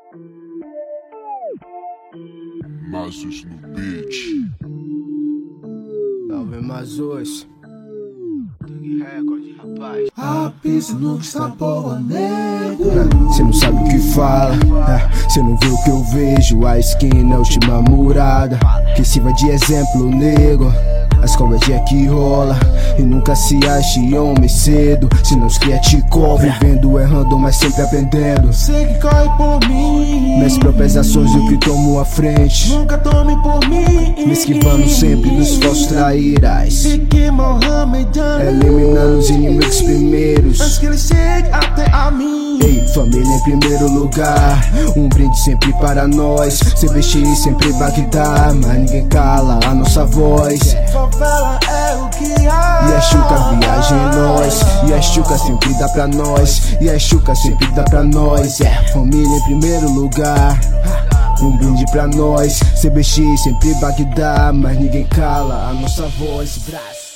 Mazus no beat. Salve Mazus. Recorde, rapaz. A pista nunca está boa, nego. Cê não sabe o que fala, cê não vê o que eu vejo. A esquina é a última murada que sirva de exemplo, nego. As covardia que rola e nunca se ache homem cedo. Se não os cria te cobre, vendo, errando, mas sempre aprendendo. Sei que corre por mim, Minhas próprias ações eu que tomo a frente, nunca tome por mim. me esquivando sempre dos falsos traíras, Fique Mohamedano, eliminando os inimigos primeiros. antes que ele chegue até a mim. Ei, família em primeiro lugar, um brinde sempre para nós. Se vestir sempre Bagdá, mas ninguém cala a nossa voz. Favela é o que há. E a Chuca viagem é nós, e a Chuca sempre dá pra nós, e a Chuca sempre dá pra nós. Família em primeiro lugar, um brinde pra nós. CBX sempre Bagdá, mas ninguém cala a nossa voz. Braço.